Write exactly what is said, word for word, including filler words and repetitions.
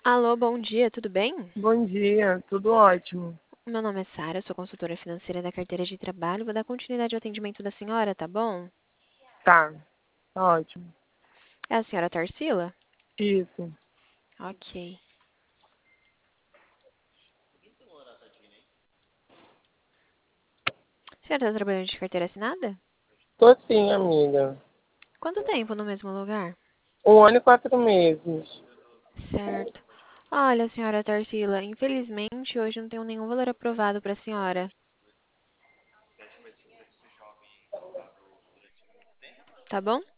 Alô, bom dia, tudo bem? Bom dia, tudo ótimo. Meu nome é Sara, sou consultora financeira da carteira de trabalho. Vou dar continuidade ao atendimento da senhora, tá bom? Tá, tá ótimo. É a senhora Tarsila? Isso. Ok. A senhora está trabalhando de carteira assinada? Tô sim, amiga. Quanto tempo no mesmo lugar? Um ano e quatro meses. Certo. Olha, senhora Tarsila, infelizmente hoje não tenho nenhum valor aprovado para a senhora. Tá bom?